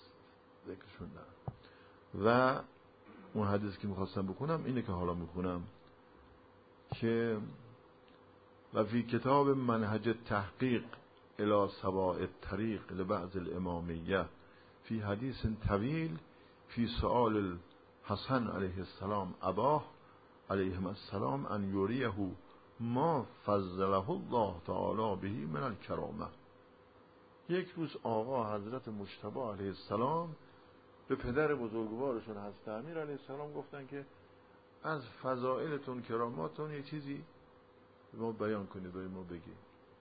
ذکرشون نه. و اون حدیث که میخواستم بکنم اینه که حالا میخونم که و فی کتاب منهج تحقیق الى سواء الطریق لبعض الامامیه فی حدیث طویل فی سؤال الحسن علیه السلام اباه علیه السلام ان یوریه ما فضله الله تعالی بهی من الکرامه. یک روز آقا حضرت مجتبی علیه السلام به پدر بزرگوارشون حضرت امیر علیه السلام گفتن که از فضائلتون کراماتون یه چیزی ما بیان کنید، برای ما بگید.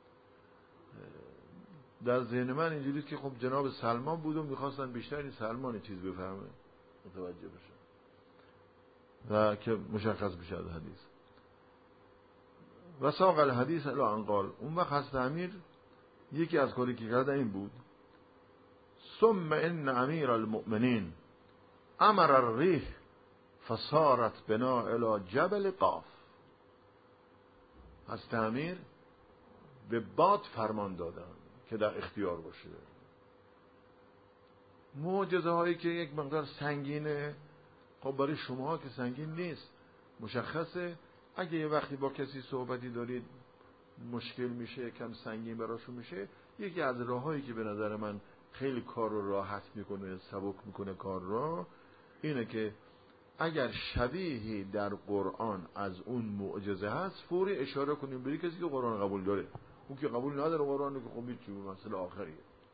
در ذهن من اینجوریه که خب جناب سلمان بود و میخواستن بیشتر این سلمان این چیز بفهمه، متوجه بشه و که مشخص بشه از حدیث. و ساق الحدیث الی ان قال. اون وقت حضرت امیر یکی از کاری که کرده این بود ثم ان امیر المؤمنین امر الریح فصارت بنا الی جبل قاف. حضرت امیر به باد فرمان دادن که در اختیار باشه. معجزه هایی که یک مقدار سنگینه، خب برای شما که سنگین نیست، مشخصه. اگه یه وقتی با کسی صحبتی دارید مشکل میشه، کم سنگین براشون میشه، یکی از راهایی که به نظر من خیلی کار رو راحت میکنه، سبک میکنه کار رو، اینه که اگر شبیهی در قرآن از اون معجزه هست فوری اشاره کنیم به کسی که قرآن قبول داره. اون که قبول نداره قرآن که خب هیچ مسئله آخریه.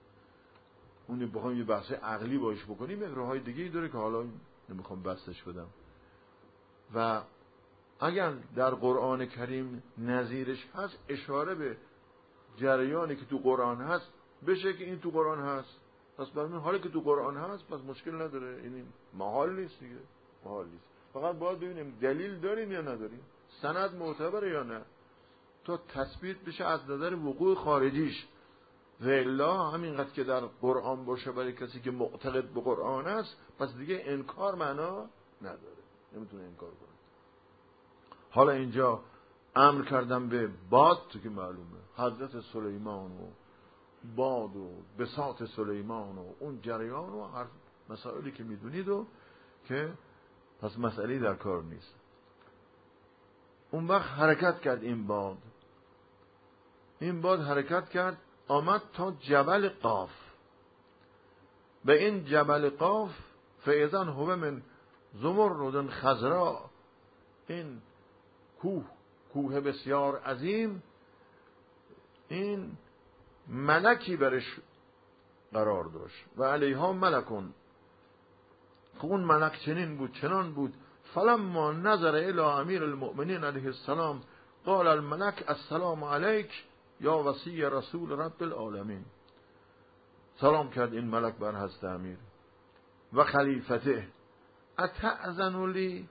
اون بخوایم یه بحث عقلی باش بکنیم یک راههای دیگه‌ای داره که حالا نمیخوام بحثش بدم. و اگر در قرآن کریم نظیرش هست اشاره به جریانی که تو قرآن هست بشه که این تو قرآن هست، پس برای من حالی که تو قرآن هست پس مشکل نداره، این محال نیست دیگه، محال نیست. فقط باید ببینیم دلیل داریم یا نداریم، سند معتبره یا نه، تا تثبیت بشه از نظر وقوع خارجیش. و الا همینقدر که در قرآن باشه برای کسی که معتقد به قرآن است پس دیگه انکار معنا نداره، نمیتونه انکار کنه. حالا اینجا امر کردم به باد، تو که معلومه حضرت سلیمان و باد و بساط سلیمان و اون جریان و هر مسائلی که میدونید و که پس مسئله در کار نیست. اون وقت حرکت کرد این باد، این باد حرکت کرد آمد تا جبل قاف. به این جبل قاف فاذا هو من زمرد خضرا، این کوه کوه بسیار عظیم، این ملکی برش قرار داشت و علیها ملکون. اون ملک چنین بود چنان بود فلما نظر الی امیر المؤمنین علیه السلام قال الملک السلام علیک یا وصی رسول رب العالمین. سلام کرد این ملک بر حضرت امیر و خلیفته اتأذن لی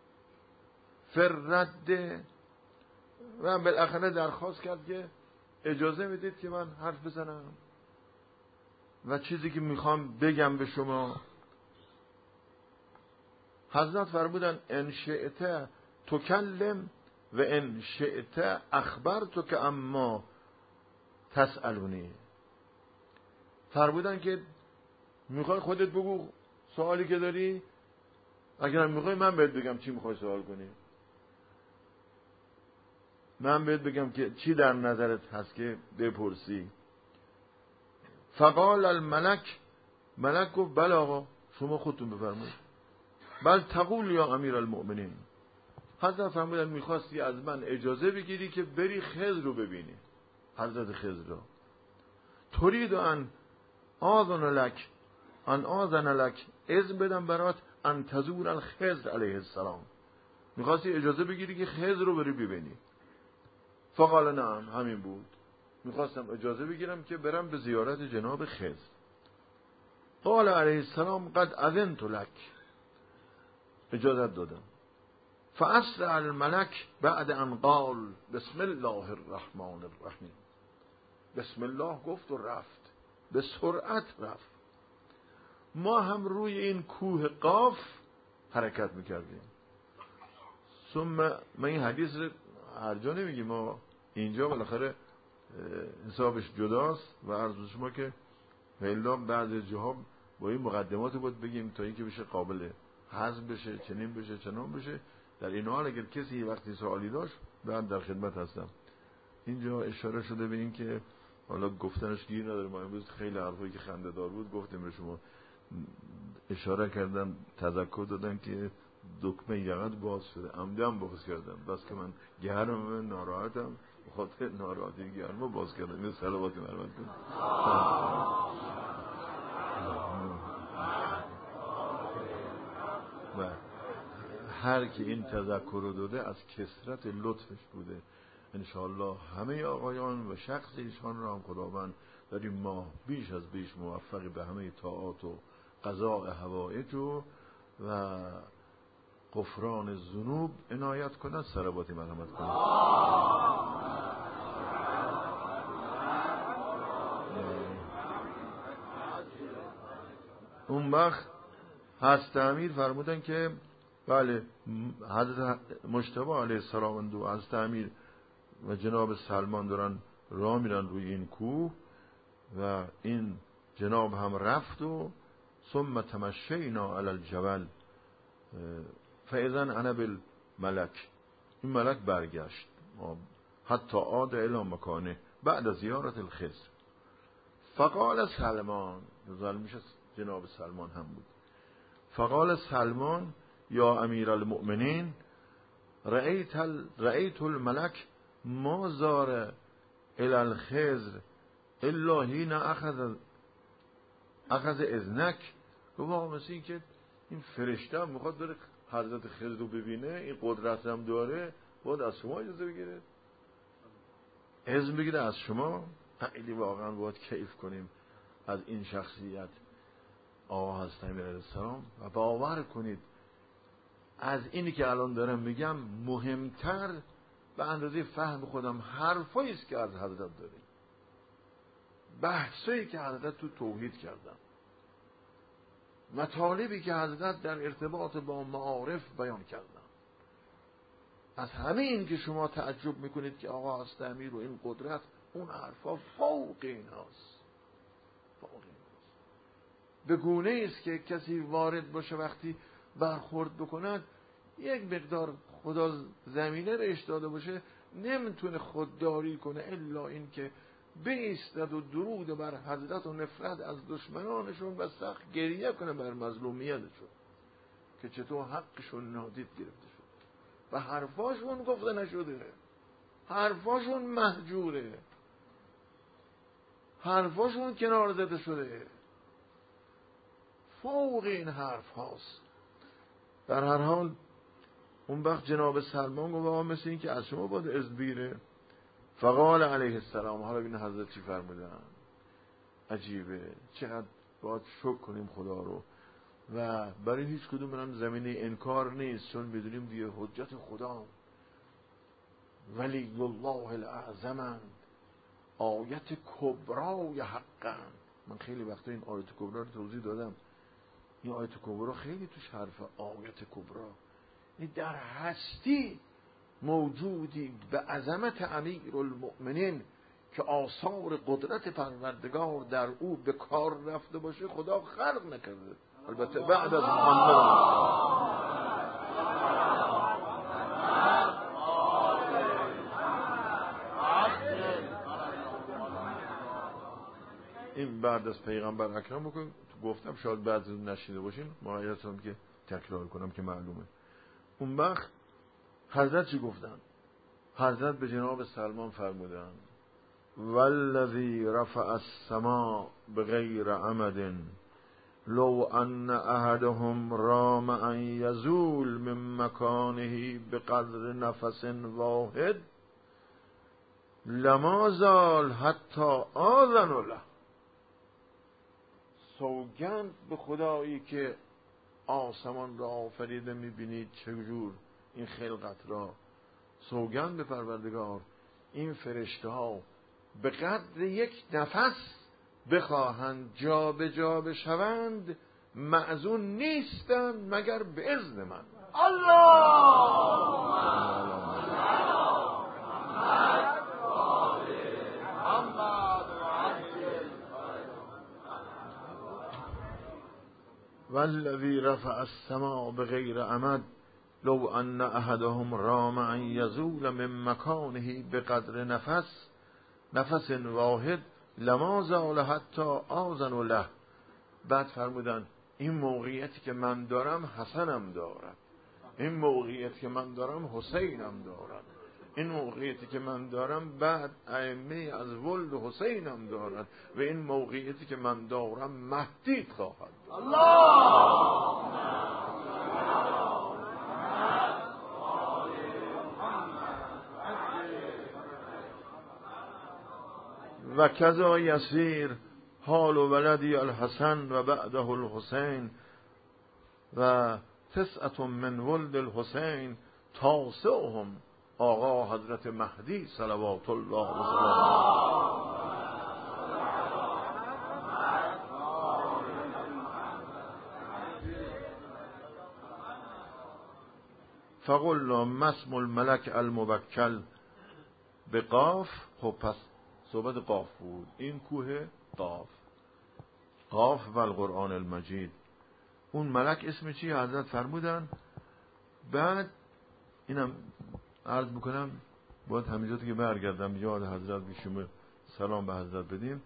فرد، و بالاخره درخواست کرد که اجازه میدید که من حرف بزنم و چیزی که میخوام بگم به شما. حضرت فرمودن ان شئت تکلم و ان شئت اخبرتک اما تسألونی. فرمودن که میخوای خودت بگو سوالی که داری، اگر میخوای من بهت بگم چی میخوای سوال کنی، من بهت بگم که چی در نظرت هست که بپرسی. فقال الملک، ملک گفت بله آقا شما خودتون بفرمایید. بل تقول یا امیر المؤمنین. حضرت فرمودن میخواستی از من اجازه بگیری که بری خضر رو ببینی، حضرت خضر رو. ترید ان آذن لک ان آذن لک، اذن بدم برات ان تزور الخضر علیه السلام. میخواستی اجازه بگیری که خضر رو بری ببینی. فقال نعم، همین بود، میخواستم اجازه بگیرم که برم به زیارت جناب خضر. قال علیه السلام قد اذنت لک، اجازت دادم. فاسرع الملک بعد ان قال بسم الله الرحمن الرحیم. بسم الله گفت و رفت، به سرعت رفت. ما هم روی این کوه قاف حرکت میکردیم. ثم من این حدیث رو هر جا نمیگیم، ما اینجا بالاخره حسابش جداست و عرض شما که فعلا بعضی جاها با این مقدمات بود بگیم تا اینکه بشه قابل هضم بشه، چنین بشه، چنان بشه. در این حال اگر کسی وقتی سوالی داشت من در خدمت هستم. اینجا اشاره شده به این که حالا گفتنش گیر نداره، ما امروز خیلی حرفایی که خنده‌دار بود گفتیم به شما، اشاره کردم، تذکر دادن که دکمه یقت باز شده، عمدن باز کردم، بس که من گرمم، ناراحتم، بخاطر ناراحتی گرمم باز کردم. این صلوات مرحمت کن. و هر که این تذکر رو داده از کثرت لطفش بوده. انشاءالله همه آقایان و شخص ایشان را هم خداوند در این ماه بیش از بیش موفق به همه طاعات و قضاء حوائج و و غفران ذنوب عنایت کند. صلوات مرحمت کند. اون وقت حضرت امیر فرمودن که بله، حضرت مجتبی علیه السلام و حضرت امیر و جناب سلمان دارن راه میرن روی این کوه و این جناب هم رفت و ثم تمشینا علی الجبل فاذا انا بالملک. این ملک برگشت حتی عاد الی مکانه بعد از زیارت الخضر. فقال سلمان، ظالمش جناب سلمان هم بود، فقال سلمان یا امیر المؤمنین رأیت رأیت الملک ما زار الی الخضر الا حین اخذ اخذ اذنک. گفت مثل این که این فرشته هم میخواد بره حضرت خضر رو ببینه، این قدرت هم داره، باید از شما اجازه بگیره، اذن بگیره از شما. خیلی واقعا باید کیف کنیم از این شخصیت آقا حضرت امیر علیه السلام و باور کنید از اینی که الان دارم میگم مهمتر به اندازه فهم خودم حرفایی است که از حضرت داریم، بحثایی که حضرت تو توحید کردم، مطالبی که حضرت در ارتباط با معارف بیان کردم. از همه این که شما تعجب میکنید که آقا حضرت امیر و این قدرت، اون حرفا فوق این هاست، فوق این هاست. به گونه است که کسی وارد باشه وقتی برخورد بکند یک مقدار خدا زمینه رهش داده باشه نمیتونه خودداری کنه الا این که بایستد و درود بر حضرت و نفرت از دشمنانشون و سخت گریه کنه بر مظلومیتشون که چطور حقشون نادید گرفته شده و حرفاشون گفته نشده، حرفاشون مهجوره، حرفاشون کنار زده شده. فوق این حرف هاست. در هر حال اون وقت جناب سلمان گفت آقا مثل این که از شما باید اذن بگیره. فقال علیه السلام، حالا ببین حضرت چی فرمودن، عجیبه، چقدر باید شکر کنیم خدا رو و برای هیچ کدوم من زمینه انکار نیست، چون میدونیم دیگه حجت خدا ولی الله الاعظم آیت کبرای حقا. من خیلی وقتا این آیت کبرا رو توضیح دادم. این آیت کبرا خیلی توش حرف آیت کبرا، این در هستی موجودی به عظمت امیر المؤمنین که آثار قدرت پروردگار در او به کار رفته باشه خدا خلق نکرده. البته بعد از محمد این بعد از پیغمبر اکرم بکنم گفتم شاید بعد نشیده باشین، مقایرتم که تکرار کنم که معلومه. اون وقت حضرت چی گفتن؟ حضرت به جناب سلمان فرمودن والذی رفع السماء بغیر عمد لو ان احدهم رام ان یزول من مکانه بقدر نفس واحد لما زال حتی آذن له. سوگند به خدایی که آسمان را آفریده، میبینید چجور این خلقت را، سوگند به پروردگار این فرشته ها به قدر یک نفس بخواهند جا به جا بشوند مأذون نیستند مگر به اذن من. الله والذی رفع السماء بغیر عمد لو ان احدهم رام ان یزول من مکانه بقدر نفس نفس واحد لما زال حتی آذن له. بعد فرمودن این موقعیتی که من دارم حسنم دارد، این موقعیتی که من دارم حسینم دارد، این موقعیتی که من دارم بعد ائمه از ولد حسینم دارد و این موقعیتی که من دارم مهدی خواهد دارد. الله و کذا یسیر حال ولدی الحسن و بعده الحسین و تسعة من ولد الحسین تاسعهم آقا حضرت مهدی صلوات الله و سلامه. فقلنا ما اسم الملک الموکل به قاف. خب پس صحبت قاف بود، این کوه قاف، قاف و القرآن المجید. اون ملک اسم چی حضرت فرمودن؟ بعد اینم عرض بکنم باید همینجا که برگردم یاد حضرت بشیم سلام به حضرت بدیم.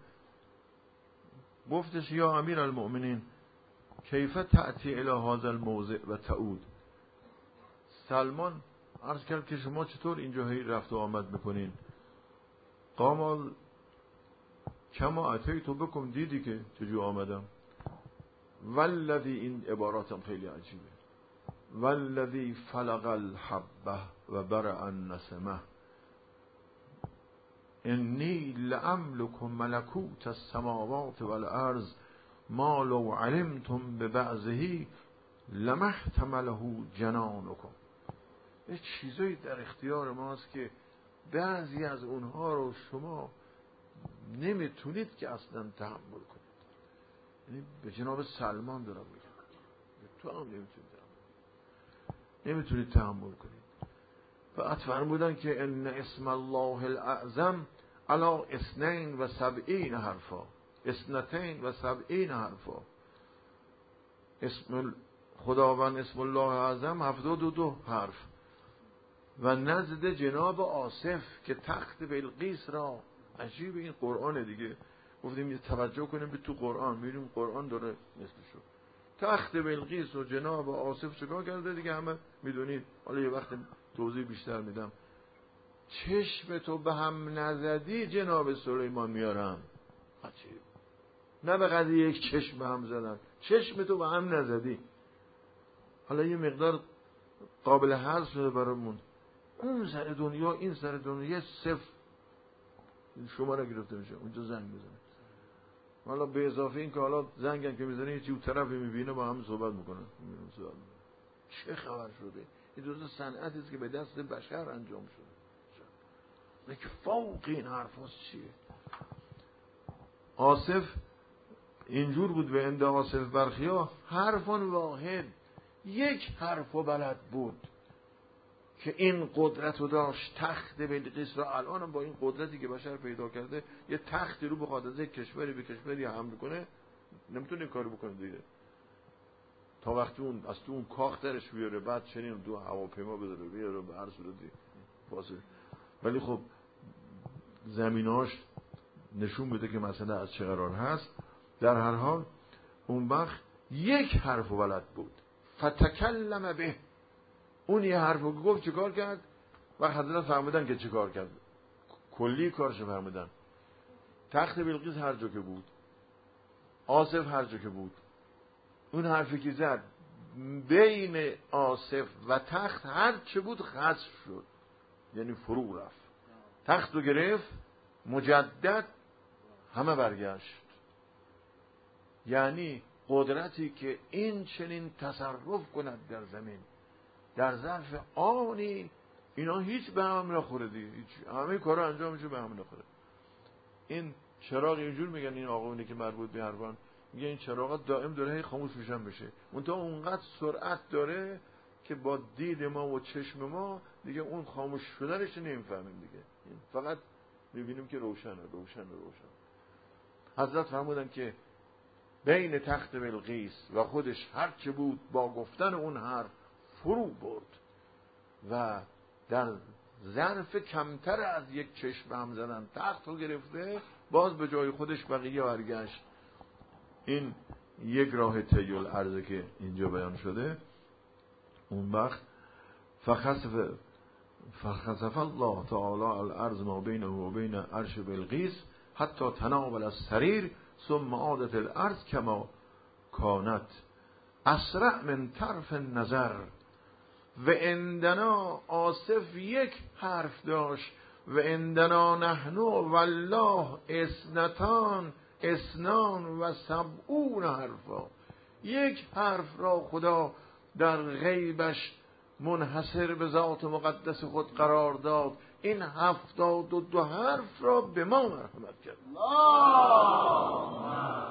گفتش یا امیر المؤمنین کیف تأتی الی هذا الموضع و تعود. سلمان عرض کرد که شما چطور اینجا هی رفت و آمد میکنین؟ قامال کما اتیت بکم، دیدی که چجور آمدم. والذی، این عباراتم خیلی عجیبه، والذی فلق الحبه و برع النسمه انی لاملک ملکوت السماوات والارض ما لو علمتم ببعضه لما احتمله جنانکم. یه چیزایی در اختیار ماست که بعضی از اونها رو شما نمیتونید که اصلا تحمل کنید. یعنی به جناب سلمان دارم میگم، تو هم نمیتونید نمیتونید تحمل کنید. بعد فرمودن که ان اسم الله الاعظم علی اثنین و سبعین حرفا، اثنتین و سبعین حرفا. اسم خداوند اسم الله اعظم هفتاد و دو حرف و نزد جناب آصف که تخت بلقیس را، عجیب این قرآن دیگه، گفتیم یه توجه کنیم به تو قرآن، میریم قرآن داره مثل شو تخت بلقیس و جناب آصف چکار کرده دیگه همه میدونید. حالا یه وقت توضیح بیشتر میدم. چشم تو به هم نزدی جناب سلیمان میارم. عجیب، نه به قضیه یک چشم به هم زدن، چشم تو به هم نزدی. حالا یه مقدار قابل حل شده برامون، اون سر دنیا این سر دنیا صفر شما را گرفته میشه، اونجا زنگ بزنه. حالا به اضافه این که حالا زنگن که میزنه یه چیو طرفی میبینه با هم صحبت میکنه. چه خبر شده؟ این جزء صنعتی است که به دست بشر انجام شده. که فوق این حرفاست چیه؟ آصف اینجور بود به اند آصف برخیا حرفان واحد، یک حرف و بلد بود که این قدرت رو داشت. تخت بلقیس را الان با این قدرتی که بشر پیدا کرده یه تختی رو بخواد از یک کشوری به کشوری حمل کنه نمیتونه کاری بکنه دیگه، تا وقتی اون از تو اون کاخ درش بیاره، بعد چنین دو هواپیما بذاره بیاره به هر صورتی فاصله. ولی خب زمیناش نشون بده که مثلا از چه قرار هست. در هر حال اون وقت یک حرف بلد بود، فتکلم به. اون یه حرف رو گفت چیکار کرد؟ و حضرت فهمیدن که چیکار کرد، کلی کارش فهمیدن. تخت بلقیس هر جا که بود، آصف هر جا که بود، اون حرفی که زد بین آصف و تخت هر چه بود خسف شد، یعنی فرو رفت. تخت رو گرفت مجدد همه برگشت. یعنی قدرتی که این چنین تصرف کند در زمین در ظرف آنی، اینا هیچ به هم نخوره دیگه، هیچ، همه کارا انجام میشه به هم نخوره. این چراغ اینجور میگن، این آقایونی که مربوط به حرفان میگن این چراغ دائم داره هی خاموش میشن بشه، اون تا اونقدر سرعت داره که با دید ما و چشم ما دیگه اون خاموش شدنش نمیفهمیم دیگه، فقط میبینیم که روشنه روشنه روشن. حضرت فرمودن که بین تخت بلقیس و خودش هرچه بود با گفتن اون حرف فرو برد و در ظرف کمتر از یک چشم هم زدن تخت رو گرفته، باز به جای خودش بقیه برگشت. این یک راه طی الارض که اینجا بیان شده. اون وقت فخسف فخسف الله تعالی الارض ما بینه و بین عرش بلقیس حتی تناول السریر ثم عادت الارض کما کانت اسرع من طرف النظر. و عندنا آصف یک حرف داشت و عندنا نحن والله اثنتان اثنان و سبعون حرفا. یک حرف را خدا در غیبش منحصر به ذات مقدس خود قرار داد، این هفتاد و دو حرف را به ما مرحمت کرد.